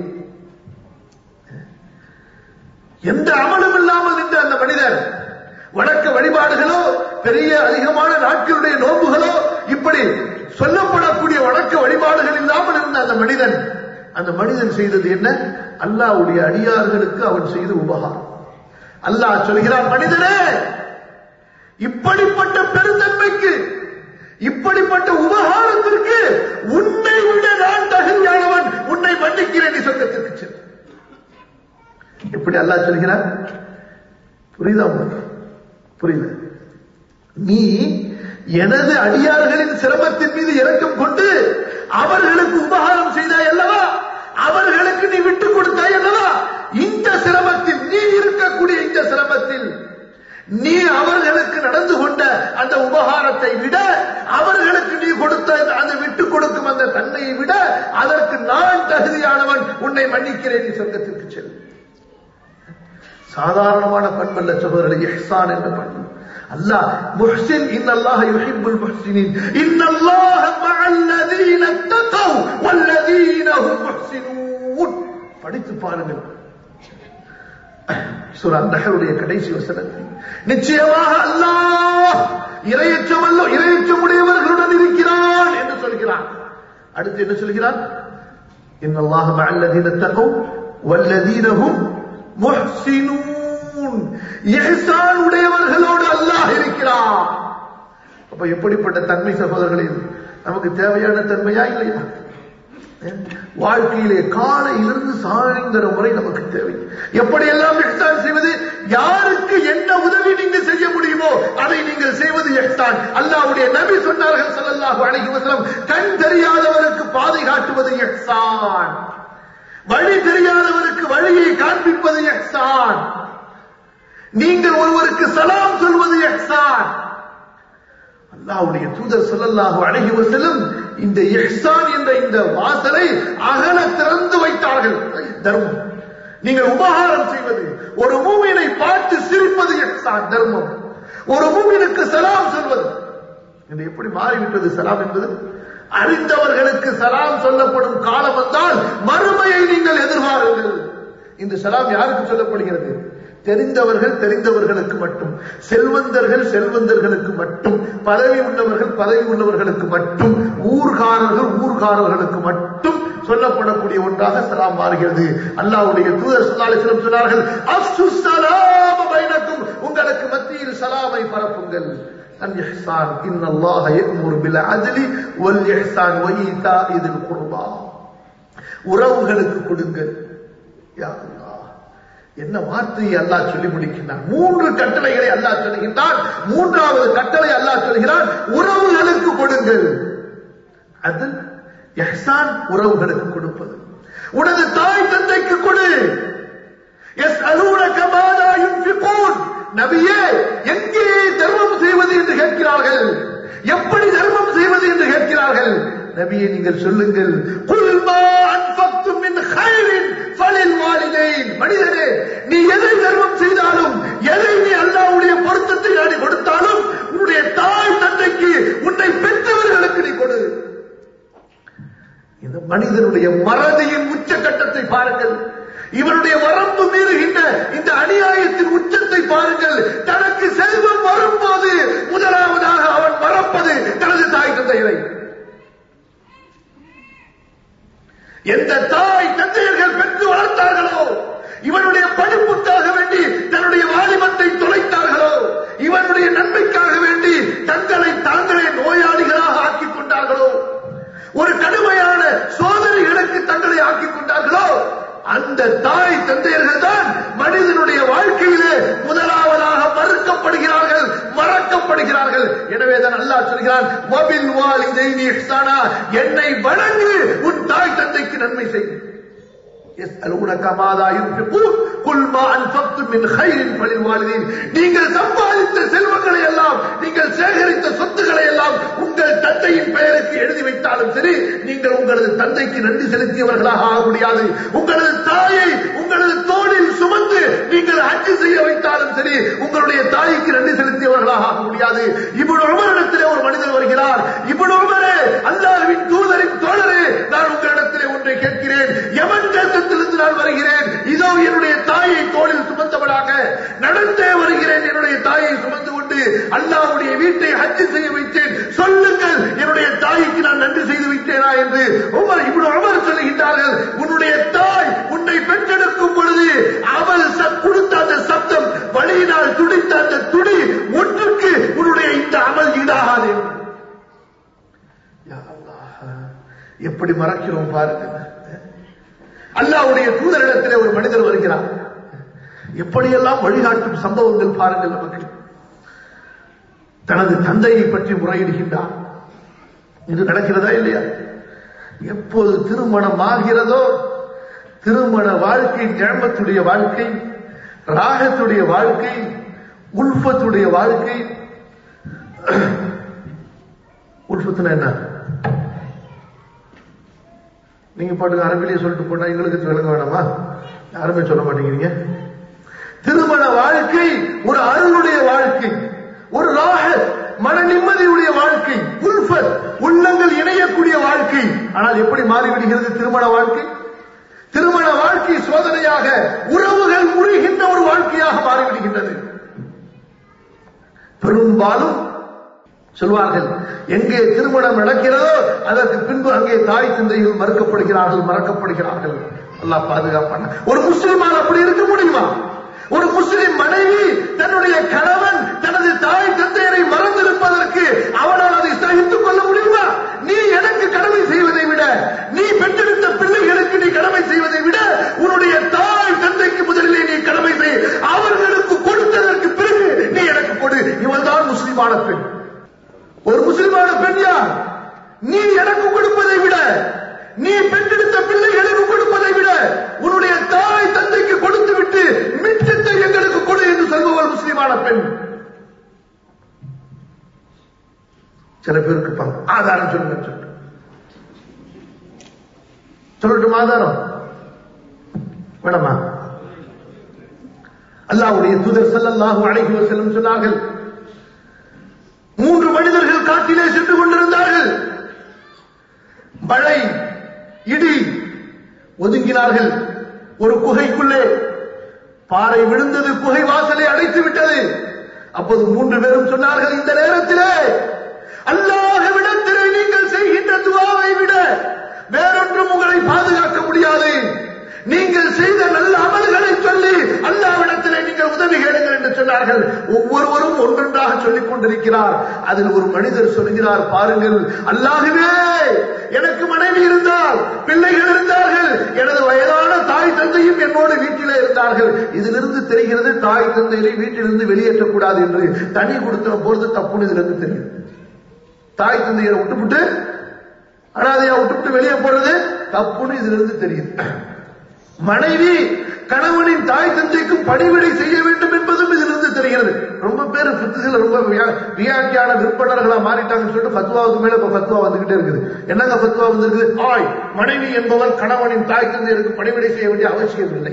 எந்த அமலும் இல்லாமல் நின்ற அந்த மனிதர் வணக்க வழிபாடுகளோ பெரிய அதிகமான நாட்களுடைய நோன்புகளோ இப்படி சொல்லப்படக்கூடிய வணக்க வழிபாடுகள் இல்லாமல் இருந்த அந்த மனிதன் அந்த மனிதன் செய்தது என்ன? அல்லாஹ்வுடைய அடியார்களுக்கு அவன் செய்த உபகாரம். அல்லாஹ் சொல்கிறான், மனிதனே, இப்படிப்பட்ட பெருந்தன்மைக்கு, இப்படிப்பட்ட உபகாரத்திற்கு உன்னை விட நான் தகுதியானவன், உன்னை மன்னிக்கிறேன், நீ சொர்க்கத்திற்கு செல். எப்படி அல்லாஹ் சொல்கிறார்? புரியுதா உங்களுக்கு? புரியல? நீ எனது அடியார்களின் சிரமத்தின் மீது இரக்கம் கொண்டு அவர்களுக்கு உபகாரம் செய்தாய் அல்லவா, அவர்களுக்கு நீ விட்டுக் கொடுத்தாய் அல்லவா, இந்த சிரமத்தில், நீ இருக்கக்கூடிய இந்த சிரமத்தில் நீ அவர்களுக்கு நடந்து கொண்ட அந்த உபகாரத்தை விட, அவர்களுக்கு நீ கொடுத்த அந்த விட்டுக் கொடுக்கும் அந்த தன்மையை விட அதற்கு நான் தகுதியானவன், உன்னை மன்னிக்கிறேன், நீ சொர்க்கத்திற்கு செல். சாதாரணமான பண்பல்ல சகோதரர்களே, இஹ்சான் என்ற பண்பு. அல்லாஹ் முஹ்சின், இன்னல்லாஹ யுஹிப்புல் முஹ்சினீன், இன்னல்லாஹ மஅல்லதீன தகவ் வல்லதீன ஹும் முஹ்சினூன். படித்து பாருங்கள் சூரா அன்-நஹ்ருடைய கடைசி வசனத்தில், நிச்சயமாக அல்லாஹ் இறையச்சம் அல்ல இறையச்சமுடையவர்களுடன் இருக்கிறான் என்று சொல்கிறான். அடுத்து என்ன சொல்கிறான்? இன்னல்லாஹ மஅல்லதீன தகவ் வல்லதீன ஹும் முஹ்சினூன். இஹ்சான் உடையவர்களோடு அல்லாஹ் இருக்கிறான். அப்ப எப்படிப்பட்ட தன்மை சகோதரர்களே, நமக்கு தேவையான தன்மையா இல்லையா? வாழ்க்கையிலே காலையிலிருந்து சாயந்தரம் வரை நமக்கு தேவை. எப்படியெல்லாம் இஹ்சான் செய்வது, யாருக்கு என்ன உதவி நீங்கள் செய்ய முடியுமோ அதை நீங்கள் செய்வது இஹ்சான். அல்லாஹ்வுடைய நபி சொன்னார்கள் ஸல்லல்லாஹு அலைஹி வஸல்லம், கண் தெரியாதவருக்கு பாதை காட்டுவது இஹ்சான், வழி தெரியாதவருக்கு வழியை காண்பிப்பது இஹ்சான், நீங்கள் ஒருவருக்கு சலாம் சொல்வது இஹ்சான். அல்லாஹ்வுடைய தூதர் ஸல்லல்லாஹு அலைஹி வஸல்லம் இந்த இஹ்சான் என்ற இந்த வாசலை அகல திறந்து வைத்தார்கள். தர்மம், நீங்கள் உபகாரம் செய்வது, ஒரு மூமினை பார்த்து சிரிப்பது இஹ்சான், தர்மம். ஒரு மூமினுக்கு சலாம் சொல்வது, இது எப்படி மாறிவிட்டது சலாம் என்பது? அறிந்தவர்களுக்கு சலாம் சொல்லப்படும் காலம் வந்தால் மறுமையை நீங்கள் எதிர்பாருங்கள். இந்த சலாம் யாருக்கு சொல்லப்படுகிறது? தெரிந்தவர்கள் தெரிந்தவர்களுக்கு மட்டும், செல்வந்தர்கள் செல்வந்தர்களுக்கு மட்டும், பதவி உள்ளவர்கள் பதவி உள்ளவர்களுக்கு மட்டும், ஊர்காரர்கள் ஊர்காரர்களுக்கு மட்டும் சொல்லப்படக்கூடிய ஒன்றாக சலாம் மாறுகிறது. அல்லாஹ்வுடைய தூதர் ஸல்லல்லாஹு அலைஹி வஸல்லம் சொன்னார்கள், அஃஷுஸ் ஸலாம பைனக்கும், உங்களுக்கு மத்தியில் சலாமை பரப்புங்கள். அல்-இஹ்சான், இன்னல்லாஹ யஅமுரு பில் அத்லி வல் இஹ்சான் வ ஈதாஇ தில் குர்பா. உறவுகளுக்கு கொடுங்கள். யா அல்லாஹ், என்ன வார்த்தையை அல்லாஹ் சொல்லி முடிக்கின்றான். மூன்று கட்டளைகளை அல்லாஹ் சொல்லுகின்றான். மூன்றாவது கட்டளை அல்லாஹ் சொல்கிறான், உறவுகளுக்கு கொடுங்கள். அது இஹ்சான், உறவுகளுக்கு கொடுப்பது. உனது தாய் தந்தைக்கு கொடு. யஸ்அலூனக மாதா யுன்ஃபிகூன், நபியே எங்கே தர்மம் செய்வது என்று கேட்கிறார்கள், எப்படி தர்மம் செய்வது என்று கேட்கிறார்கள். நபியே நீங்கள் சொல்லுங்கள், குல் மா அன்ஃபக்தும் மின் கைரின் ஃபலில் வாலிதைன். மனிதனே, நீ எதை தர்மம் செய்தாலும், எதை நீ அல்லாஹ்வுடைய பொருத்தத்தை நாடி கொடுத்தாலும், உன்னுடைய தாய் தந்தைக்கு, உன்னை பெற்றவர்களுக்கு நீ கொடு. இந்த மனிதனுடைய மறதியின் உச்சகட்டத்தை பாருங்கள். இவருடைய வரம்பு மீறுகின்ற இந்த அநியாயத்தின் உச்சத்தை பாருங்கள். தனக்கு செல்வம் வரும்போது முதலாவதாக அவன் மறப்பது தனது தாய் தந்தையரை. எந்த தாய் தந்தையர்கள் பெற்று வளர்த்தார்களோ, இவனுடைய படிப்புக்காக வேண்டி தன்னுடைய வாலிபத்தை தொலைத்தார்களோ, இவனுடைய நன்மைக்காக வேண்டி தங்களை தாங்களே நோயாளிகளாக ஆக்கிக் கொண்டார்களோ, ஒரு கடுமையான சோதனைகளுக்கு தங்களை ஆக்கிக் கொண்டார்களோ, அந்த தாய் தந்தையர்கள் தான் மனிதனுடைய வாழ்க்கையிலே முதலாவதாக மறுக்கப்படுகிறார்கள், மறக்கப்படுகிறார்கள். எனவேதான் அல்லாஹ் சொல்கிறான், வபில் வாலிதைனி இஹ்சானா, என்னை வணங்கு, உன் தாய் தந்தைக்கு நன்மை செய். நீங்கள் சம்பாதித்த செல்வங்களை எல்லாம், நீங்கள் சேகரித்த சொத்துக்களை எல்லாம் உங்கள் தந்தையின் பெயருக்கு எழுதி வைத்தாலும் சரி, நீங்கள் உங்களது தந்தைக்கு நன்றி செலுத்தியவர்களாக ஆக முடியாது. உங்களது தாயை உங்களது தோளில் சுமந்து நீங்கள் ஹஜ் செய்ய வைத்தாலும் சரி, உங்களுடைய தாய்க்கு நன்றி செலுத்தியவர்களாக ஆக முடியாது. இப்னு உமரிடத்திலே ஒரு மனிதர் வருகிறார். இப்னு உமரே, அல்லாஹ்வின் தூதரின் தோழரே, நான் உங்களிடத்திலே ஒன்றை கேட்கிறேன். யமன் தேசத்திலிருந்து நான் வருகிறேன். இதோ என்னுடைய தாயை தோளில் சுமந்தவனாக நடந்தே வருகிறேன். என்னுடைய தாயை சுமந்து கொண்டு அல்லாஹ்வுடைய வீட்டை ஹஜ் செய்ய வைத்தேன். சொல்லுங்கள், என்னுடைய தாய்க்கு நான் நன்றி செய்து விட்டேனா என்று உமர் இப்னு உமர் சொல்லுகின்றார்கள். உன்னுடைய தாய் உன்னை பெற்றெடுக்கும் பொழுது அவள் கொடுத்த அந்த சப்தம், வழியினால் துடித்த அந்த துடி ஒன்றுக்கு உன்னுடைய இந்த அமல் ஈடாகாது. எப்படி மறக்கிறோம் பாருங்க. அல்லாஹ்வுடைய தூதரிடத்திலே ஒரு மனிதர் வருகிறார். எப்படியெல்லாம் வழிகாட்டும் சம்பவங்கள் பாருங்கள் நமக்கு. தனது தந்தையை பற்றி முறையிடுகின்றார். இது நடக்கிறதா இல்லையா? எப்போது திருமணம் ஆகிறதோ, திருமண வாழ்க்கை நியமத்துடைய வாழ்க்கை, ராகத்துடைய வாழ்க்கை, உல்ஃபத்துடைய வாழ்க்கை. உல்ஃபத்துனா என்ன? நீங்க பாட்டுக்கு அரபிலேயே சொல்லிட்டு போனா எங்களுக்கு விளங்க வேணாமா? யாருமே சொல்ல மாட்டேங்கிறீங்க. திருமண வாழ்க்கை ஒரு அருளுடைய வாழ்க்கை, ஒரு ராஹத், மன நிம்மதியுடைய வாழ்க்கை, உல்ஃபத், உள்ளங்கள் இணையக்கூடிய வாழ்க்கை. ஆனால் எப்படி மாறிவிடுகிறது திருமண வாழ்க்கை? திருமண வாழ்க்கை சோதனையாக, உறவுகள் முறிகின்ற ஒரு வாழ்க்கையாக மாறிவிடுகின்றது. பெரும்பாலும் சொல்வார்கள், எங்கே திருமணம் நடக்கிறதோ அதற்கு பின்பு அங்கே தாய் தந்தைகள் மறுக்கப்படுகிறார்கள், மறக்கப்படுகிறார்கள். அல்லாஹ் பாதுகாப்பான. ஒரு முஸ்லிமால் அப்படி இருக்க முடியுமா? ஒரு முஸ்லிம் மனைவி தன்னுடைய கணவன் தனது தாய் தந்தையரை மறந்திருப்பதற்கு அவனால் அதை சகித்துக் கொள்ள முடியுமா? நீ எனக்கு கடமை செய்வதை விட, நீ பெற்றெடுத்த பிள்ளைகளுக்கு நீ கடமை செய்வதை விட, உன்னுடைய தாய் தந்தைக்கு முதலிலே நீ கடமை செய். அவர்களுக்கு கொடுத்ததற்கு பிறகு நீ எனக்கு கொடு. இவள்தான் முஸ்லிமான பெண். ஒரு முஸ்லிமான பெண் யார்? நீ எனக்கு கொடுப்பதை விட, நீ பெற்றெடுத்த பிள்ளைகளுக்கு கொடுப்பதை விட, உன்னுடைய தாய் தந்தைக்கு கொடுத்து விட்டு மிச்சத்தை எங்களுக்கு கொடு என்று சொல்பவள் முஸ்லிமான பெண். சில பேருக்கு ஆதாரம் சொல்லுங்க, சொல்லட்டும். ஆதாரம் வேணாமா? அல்லாஹ்வுடைய தூதர் ஸல்லல்லாஹு அலைஹி வஸல்லம் சொன்னார்கள், மூன்று மனிதர்கள் காட்டிலே சென்று கொண்டிருந்தார்கள். மழை, இடி, ஒதுங்கினார்கள். ஒரு குகைக்குள்ளே பாறை விழுந்தது, குகை வாசலை அடைத்து விட்டது. அப்போது மூன்று பேரும் சொன்னார்கள், இந்த நேரத்திலே அல்லாஹ்விடத்திலே நீங்கள் செய்கின்ற துஆவை விட வேறொன்றும் உங்களை பாதுகாக்க முடியாது. நீங்கள் செய்த நல்ல அமல்களை சொல்லி அல்லாஹ்விடத்திலே நீங்கள் உதவி கேளுங்கள் என்று சொன்னார்கள். ஒவ்வொருவரும் ஒன்றொன்றாக சொல்லிக் கொண்டிருக்கிறார். அதில் ஒரு மனிதர் சொல்கிறார், பாருங்கள் அல்லாஹ்வே, எனக்கு மனைவி இருந்தால், பிள்ளைகள் இருந்தார்கள், எனது வயதான தாய் தந்தையும் என்னோடு வீட்டிலே இருந்தார்கள். இதிலிருந்து தெரிகிறது தாய் தந்தையை வீட்டிலிருந்து வெளியேற்றக்கூடாது என்று. தனி கொடுத்த பொழுது தப்புன்னு இதிலிருந்து தெரியும். தாய் தந்தையை விட்டுவிட்டு அனாதையா விட்டுவிட்டு வெளியே போறது தப்புன்னு இதிலிருந்து தெரியுது. மனைவி கணவனின் தாய் தந்தைக்கும் பணிவிடை செய்ய வேண்டும் என்பதும் இதிலிருந்து தெரிகிறது. ரொம்ப பேர் பித்துகள் ரொம்ப வியாக்கியான விற்பனர்களா மாறிட்டாங்கன்னு சொல்லிட்டு பத்வாவுக்கு மேல இப்ப பத்வா வந்துகிட்டே இருக்குது. என்னங்க பத்வா வந்திருக்குது? ஆய், மனைவி என்பவர் கணவனின் தாய் தந்தையருக்கு பணிவிடை செய்ய வேண்டிய அவசியம் இல்லை.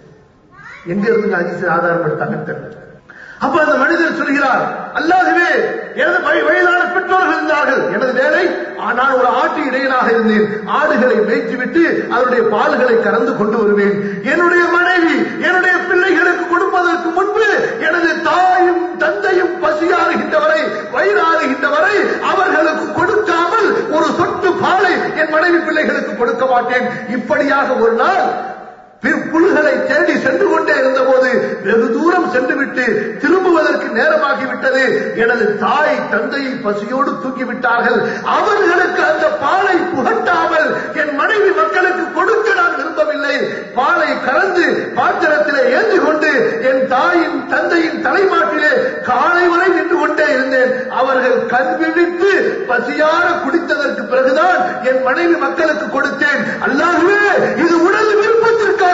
எங்க இருந்து அதிசய ஆதாரம் எடுத்தாங்கன்னு தெரியல. அப்ப அந்த மனிதர் சொல்கிறார், அல்லாஹ்வே, எனது வயதான பெற்றோர்கள் இருந்தார்கள், எனது வேலை, நான் ஒரு ஆட்டு இடையனாக இருந்தேன். ஆடுகளை மேய்த்துவிட்டு அதனுடைய பால்களை கறந்து கொண்டு வருவேன். என்னுடைய மனைவி என்னுடைய பிள்ளைகளுக்கு கொடுப்பதற்கு முன்பு எனது தாயும் தந்தையும் பசியாறுகின்ற வரை, வயிறாறுகின்ற வரை அவர்களுக்கு கொடுக்காமல் ஒரு சொட்டு பாலை என் மனைவி பிள்ளைகளுக்கு கொடுக்க மாட்டேன். இப்படியாக ஒரு நாள் புல்களை தேடி சென்று கொண்டே இருந்த போது வெகு தூரம் சென்றுவிட்டு திரும்புவதற்கு நேரமாகிவிட்டது. எனது தாய் தந்தையை பசியோடு தூக்கிவிட்டார்கள். அவர்களுக்கு அந்த பாலை புகட்டாமல் என் மனைவி மக்களுக்கு கொடுக்க நான் விரும்பவில்லை. பாலை கலந்து பாத்திரத்திலே ஏந்தி கொண்டு என் தாயின் தந்தையின் தலைமாட்டிலே காலை வரை நின்று கொண்டே இருந்தேன். அவர்கள் கண்விழித்து பசியார குடித்ததற்கு பிறகுதான் என் மனைவி மக்களுக்கு கொடுத்தேன். அல்லாஹ்வே, இது உனது விருப்பத்திற்கு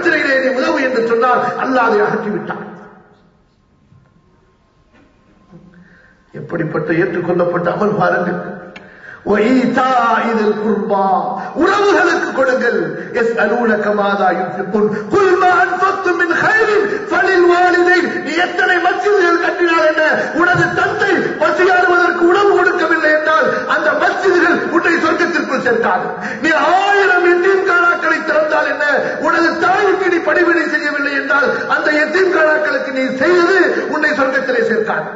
பிரச்சனையிலே நீ உதவு என்று சொன்னால் அல்லாஹ் அதை அகற்றிவிட்டான். எப்படிப்பட்ட ஏற்றுக்கொள்ளப்பட்ட அமல் பாருங்கள். உறவுகளுக்கு கொடுங்கள். நீ எத்தனை மஸ்ஜிதுகள் கட்டினால் என்ன, உனது தந்தை பசியாறுவதற்கு உணவு கொடுக்கவில்லை என்றால் அந்த மஸ்ஜிதுகள் உன்னை சொர்க்கத்திற்குள் சேர்க்காது. நீ ஆயிரம் எத்தீம் கானாக்களை திறந்தால் என்ன, உனது தாய்க்கு நீ பணிவிடை செய்யவில்லை என்றால் அந்த எத்தீம் கானாக்களுக்கு நீ செய்தது உன்னை சொர்க்கத்திலே சேர்க்காது.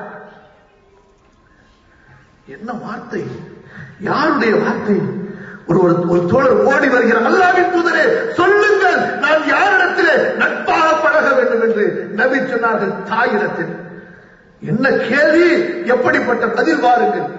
என்ன வார்த்தை, யாருடைய வார்த்தை? ஒரு ஒரு தோழர் ஓடி வருகிறார். அல்லாஹ்வின் தூதரே சொல்லுங்கள், நான் யாரிடத்திலே நட்பாக பழக வேண்டும் என்று நபி சொன்னார்கள். தாயிடத்தில். என்ன கேள்வி, எப்படிப்பட்ட பதில் பாருங்கள்.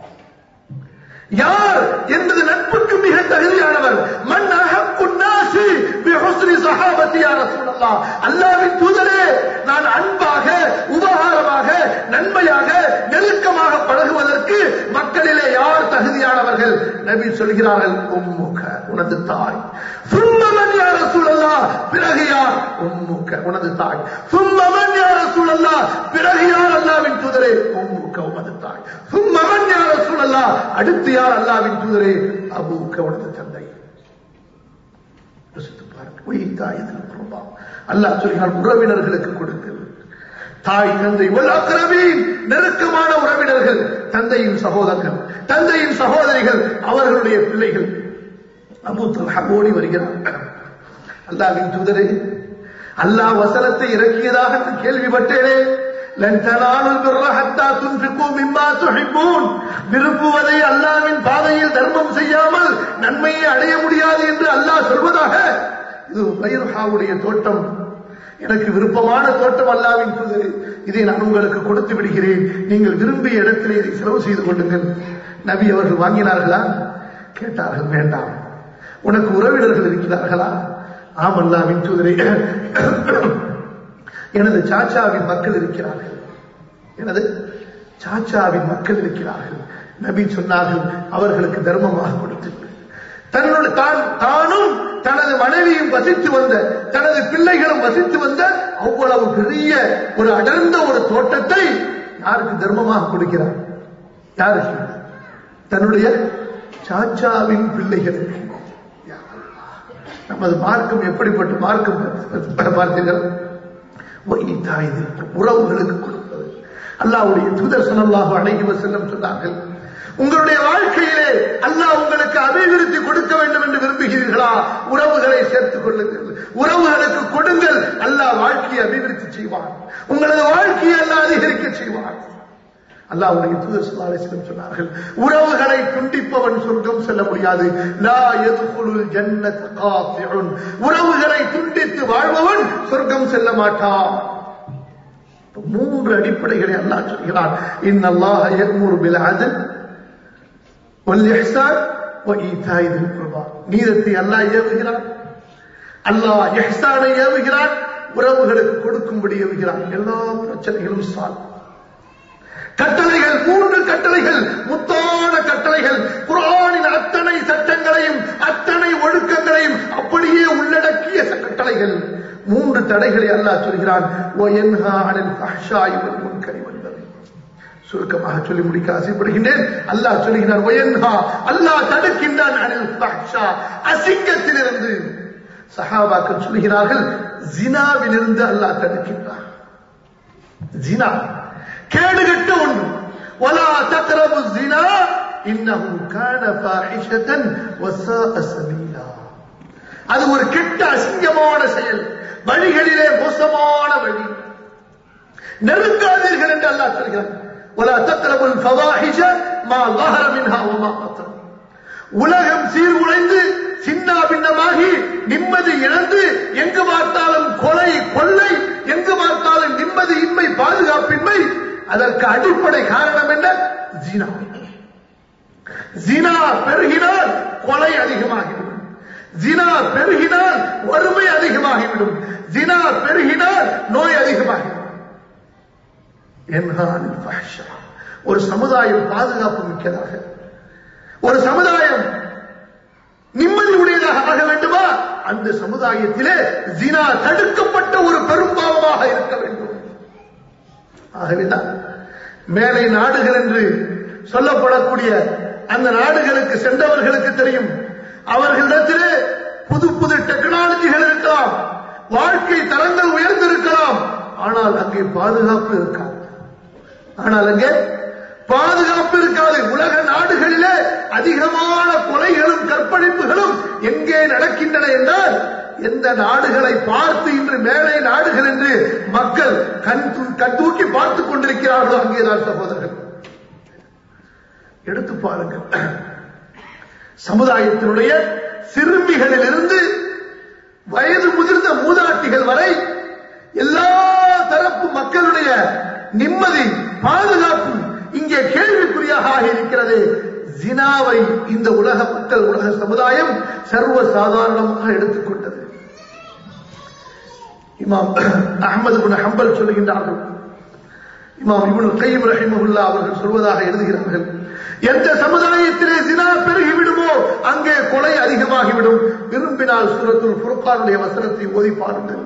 யார் என்பது நட்புக்கு மிக தகுதியானவர். மன் அஹப்புன் நாஸி பிஹுஸ்னி ஸஹாபத்தி யா ரசூலல்லாஹ். அல்லாஹ்வின் தூதரே, நான் அன்பாக, உபகாரமாக, நன்மையாக, நெருக்கமாக பழகுவதற்கு மக்களிலே யார் தகுதியானவர்கள்? நபி சொல்கிறார்கள், உம்முக, உனது தாய். சும்ம மன் யா ரசூலல்லாஹ், பிறகு யார்? உம்முக, உனது தாய். சும்ம மன் யா ரசூலல்லாஹ், பிறகு யார்? அல்லாஹ்வின் தூதரே, உம்முக, உனது தாய். சும்ம மன் யா ரசூலல்லாஹ், அடுத்து யார்? அல்லாஹ்வின் தூதரே, அபூக, உனது தந்தை. அல்லாஹ் சொல்கிறான், உறவினர்களுக்கு கொடுங்கள். தாய், தந்தை, நெருக்கமான உறவினர்கள், தந்தையின் சகோதரர்கள், தந்தையின் சகோதரிகள், அவர்களுடைய பிள்ளைகள். அபூ தல்ஹா ஓடி வருகிறார். அல்லாஹ்வின் தூதரே, அல்லாஹ் வசனத்தை இறக்கியதாக நான் கேள்விப்பட்டேனே. லன் தனாலுல் பிர்ர ஹத்தா துன்ஃபிகு மிம்மா துஹிப்பூன். விரும்புவதை அல்லாஹ்வின் பாதையில் தர்மம் செய்யாமல் நன்மையை அடைய முடியாது என்று அல்லாஹ் சொல்வதாக. இது பைருஹாவுடைய தோட்டம், எனக்கு விருப்பமான தோட்டம். அல்லாஹ்வின் தூதரே, இதை நான் உங்களுக்கு கொடுத்து விடுகிறேன், நீங்கள் விரும்பிய இடத்திலே இதை செலவு செய்து கொள்ளுங்கள். நபி அவர்கள் வாங்கினார்களா? கேட்டார்கள். வேண்டாம். உனக்கு உறவினர்கள் இருக்கிறார்களா? ஆம் அல்லாஹ்வின் தூதரே, எனது சாச்சாவின் மக்கள் இருக்கிறார்கள். எனது சாச்சாவின் மக்கள் இருக்கிறார்கள். நபி சொன்னார்கள், அவர்களுக்கு தர்மமாக கொடுத்து. தன்னுடைய தானும் தனது மனைவியும் வசித்து வந்த, தனது பிள்ளைகளும் வசித்து வந்த அவ்வளவு பெரிய ஒரு அடர்ந்த ஒரு தோட்டத்தை யாருக்கு தர்மமாக கொடுக்கிறார்? யாருக்கு? தன்னுடைய சாச்சாவின் பிள்ளைகளுக்கு. நமது மார்க்கம் எப்படிப்பட்ட மார்க்கம் பார்த்தீர்கள்? உறவுகளுக்கு கொடுப்பது. அல்லாஹ்வுடைய தூதர் ஸல்லல்லாஹு அலைஹி வஸல்லம் சொன்னார்கள், உங்களுடைய வாழ்க்கையிலே அல்லாஹ் உங்களுக்கு அபிவிருத்தி கொடுக்க வேண்டும் என்று விரும்புகிறீர்களா? உறவுகளை சேர்த்துக் கொள்ளுங்கள், உறவுகளுக்கு கொடுங்கள். அல்லாஹ் வாழ்க்கையை அபிவிருத்தி செய்வான், உங்களது வாழ்க்கையை அல்லாஹ் அதிகரிக்க செய்வான். அல்லாஹ்வுடைய தூதர் ஸல்லல்லாஹு அலைஹி வஸல்லம் சொன்னார்கள், உறவுகளை துண்டிப்பவன் சொர்க்கம் செல்ல முடியாது. லா யதுகுலுல் ஜன்னத காஃபிஉன். உறவுகளை துண்டித்து வாழ்பவன் சொர்க்கம் செல்ல மாட்டான். மூன்று அடிப்படைகளை அல்லாஹ் சொல்கிறான். இன்னல்லாஹ யஅமுரு பில் அத்ல் வல் இஹ்சான் வ ஈதாஇ தில் குர்பா. நீதத்தை அல்லாஹ் ஏவுகிறான், அல்லாஹ் இஹ்சானை ஏவுகிறான், உறவுகளுக்கு கொடுக்கும்படி ஏவுகிறான். எல்லா பிரச்சனைகளும் சால்வ். கட்டளைகள், மூன்று கட்டளைகள், முத்தான கட்டளைகள். குர்ஆனின் அத்தனை சட்டங்களையும் அத்தனை ஒழுக்கங்களையும் அப்படியே உள்ளடக்கிய கட்டளைகள். மூன்று தடைகளை அல்லாஹ் சொல்கிறான். வயன்ஹா அனில் ஃபஹ்ஷாஇ வல் முன்கரி வல் பகி. சுருக்கமாக சொல்லி முடிக்க ஆசைப்படுகின்றேன். அல்லாஹ் சொல்கிறான், வயன்ஹா, அல்லாஹ் தடுக்கின்றான், அனில் ஃபஹ்ஷா, அசிங்கத்திலிருந்து. சஹாபாக்கள் சொல்கிறார்கள், ஜினாவிலிருந்து அல்லாஹ் தடுக்கின்றான். ஜினா கேடுகட்ட ஒன்று. வலா தக்ரபு ஸினா இன்னஹு கான ஃபாஹிஷத்தன் வஸாஅ ஸபீலா. அது ஒரு கெட்ட அசிங்கமான செயல், வழிகளிலே மோசமான வழி. நெருங்காதீர்கள் என்று அல்லாஹ் சொல்கிறான். வலா தக்ரபுல் ஃபவாஹிஷ மா ظهر منها وما بطن. உலகம் சீர்குலைந்து சின்ன பின்னமாகி நிம்மதி இழந்து எங்கு பார்த்தாலும் கொலை கொள்ளை, எங்கு பார்த்தாலும் நிம்மதி இன்மை, பாதுகாப்பின்மை. அதற்கு அடிப்படை காரணம் என்ன? ஜினா. ஜினா பெருகினால் கொலை அதிகமாகிவிடும், ஜினா பெருகினால் வறுமை அதிகமாகிவிடும், ஜினா பெருகினால் நோய் அதிகமாகிவிடும். ஒரு சமுதாயம் பாதுகாப்பு மிக்கதாக, ஒரு சமுதாயம் நிம்மதி உடையதாக ஆக வேண்டுமா? அந்த சமுதாயத்திலே ஜினா தடுக்கப்பட்ட ஒரு பெரும்பாவமாக இருக்க வேண்டும். ஆகவேதான் மேலை நாடுகள் என்று சொல்லப்படக்கூடிய அந்த நாடுகளுக்கு சென்றவர்களுக்கு தெரியும், அவர்களிடத்திலே புது புது டெக்னாலஜிகள் இருக்கலாம், வாழ்க்கை தரங்கள் உயர்ந்திருக்கலாம், ஆனால் அங்கே பாதுகாப்பு இருக்காது. ஆனால் அங்கே பாதுகாப்பு இருக்காது. உலக நாடுகளிலே அதிகமான கொலைகளும் கற்பழிப்புகளும் எங்கே நடக்கின்றன என்றால், எந்த நாடுகளை பார்த்து இன்று மேலை நாடுகள் என்று மக்கள் கண் தூக்கி பார்த்துக் கொண்டிருக்கிறார்களோ அங்கேதான் சகோதரர்கள். எடுத்து பாருங்கள், சமுதாயத்தினுடைய சிறுமிகளில் இருந்து வயது முதிர்ந்த மூதாட்டிகள் வரை எல்லா தரப்பு மக்களுடைய நிம்மதி பாதுகாப்பு இங்கே கேள்விக்குறியாக இருக்கிறது. ஜினாவை இந்த உலக மக்கள் உலக சமுதாயம் சர்வ சாதாரணமாக எடுத்துக்கொண்டது. இமாம் அஹ்மது இப்னு ஹம்பல் சொல்லுகின்றார்கள், இமாம் இப்னு கையிம் ரஹிமஹுல்லாஹ் அவர்கள் சொல்வதாக எழுதுகிறார்கள், எந்த சமுதாயத்திலே ஜினா பெருகிவிடுமோ அங்கே கொலை அதிகமாகிவிடும். விரும்பினால் சூரத்துல் ஃபுர்கானுடைய வசனத்தை ஓதி பாருங்கள்.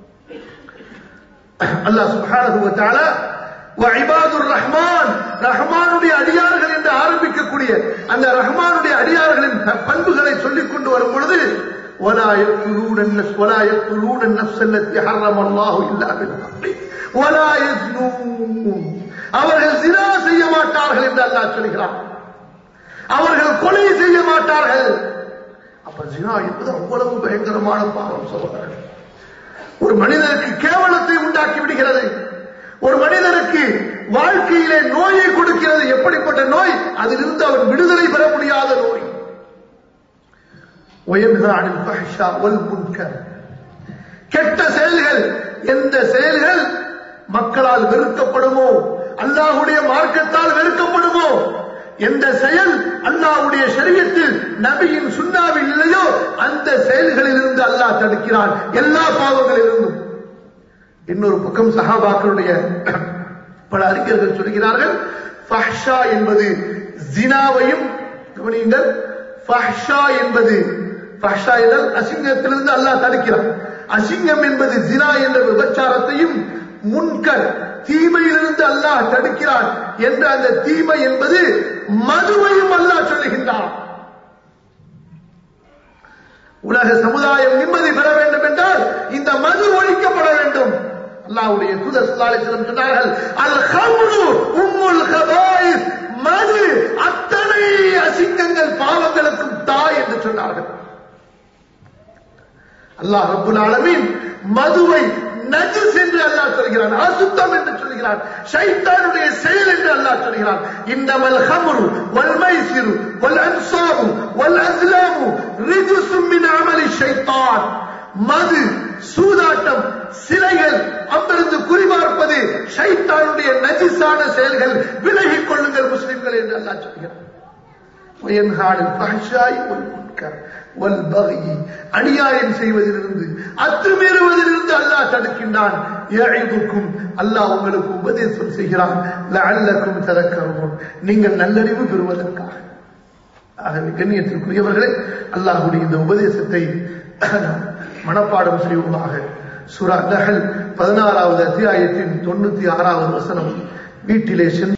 அல்லாஹ் சுப்ஹானஹு வ தஆலா வஇபாதுர் ரஹ்மான், ரஹ்மானுடைய அடியார்கள் என்று ஆரம்பிக்கக்கூடிய அந்த ரஹ்மானுடைய அடியார்களின் பண்புகளை சொல்லிக் கொண்டு வரும் பொழுது ولا يقتلون النفس ولا يقتلون النفس التي حرم الله الا بالحق ولا يزنون, அவர்கள் ஜினா செய்ய மாட்டார்கள் என்று அல்லாஹ் சொல்கிறார். அவர்கள் கொலை செய்ய மாட்டார்கள். அப்ப ஜினா என்பது அவ்வளவு பயங்கரமான பாவம் சகோதரர்கள். ஒரு மனிதனுக்கு கேவலத்தை உண்டாக்கி விடுகிறது, ஒரு மனிதனுக்கு வாழ்க்கையிலே நோயை கொடுக்கிறது. எப்படிப்பட்ட நோய்? அதிலிருந்து அவர் விடுதலை பெற முடியாத நோய். கெட்ட செயல்கள், எந்த செயல்கள் மக்களால் வெறுக்கப்படுமோ, அல்லாஹ்வுடைய மார்க்கத்தால் வெறுக்கப்படுமோ, எந்த செயல் அல்லாஹ்வுடைய ஷரியத்தில் நபியின் சுன்னாவில் இல்லையோ அந்த செயல்களில் இருந்து அல்லாஹ் தடுக்கிறான், எல்லா பாவங்களிலிருந்தும். இன்னொரு பக்கம் சஹாபாக்களுடைய பல அறிஞர்கள் சொல்கிறார்கள், ஃபஹ்ஷா என்பது ஜினாவையும், கவனியுங்கள், ஃபஹ்ஷா என்பது, ஃபஹ்ஷா என்றால் அசிங்கத்திலிருந்து அல்லாஹ் தடுக்கிறான். அசிங்கம் என்பது ஜினா என்ற விபச்சாரத்தையும், முன்கர் தீமையிலிருந்து அல்லாஹ் தடுக்கிறான் என்ற அந்த தீமை என்பது மதுவையும் அல்லாஹ் சொல்லுகின்றான். உலக சமுதாயம் நிம்மதி பெற வேண்டும் என்றால் இந்த மது ஒழிக்கப்பட வேண்டும். அல்லாஹ்வுடைய தூதர் ஸல்லல்லாஹு அலைஹி வஸல்லம் சொன்னார்கள், அல் ஹம்ரு உம்முல் கபாயிஸ், மது அத்தனை அசிங்கங்கள் பாவங்களுக்கும் தாய் என்று சொன்னார்கள். அல்லாஹ் ரப்பல் ஆலமீன் மதுவை நஜிஸ் என்று அல்லாஹ் சொல்கிறான், அசுத்தம் என்று சொல்கிறான், ஷைத்தானுடைய செயல் என்று அல்லாஹ் சொல்கிறான். இன்னமல் ஹம்ரு வல் மைசிரு வல் அன்சாபு வல் அஸ்லாமு ரிஜ்சும் மின் அமலி ஷைத்தான். மது, சூதாட்டம், சிலைகள், அங்கிருந்து குறிபார்ப்பது ஷைத்தானுடைய நஜிஸான செயல்கள், விலகிக் கொள்ளுங்கள் முஸ்லிம்கள் என்று அல்லாஹ் சொல்கிறான். அநியாயம் செய்வதிலிருந்து, அத்துமீறுவதிலிருந்து அல்லாஹ் தடுக்கின்றான். அல்லாஹ் உங்களுக்கு உபதேசம் செய்கிறான், லஅல்லக்கும் ததக்கரூன், நீங்கள் நல்லறிவு பெறுவதற்காக. ஆகவே கண்ணியத்திற்குரியவர்களே, அல்லாஹ்வுடைய இந்த உபதேசத்தை மனப்பாடம் செய்வோமாக. சூரா நஹல் பதினாறாவது அத்தியாயத்தின் தொண்ணூத்தி ஆறாவது வசனம், வீட்டிலே சென்று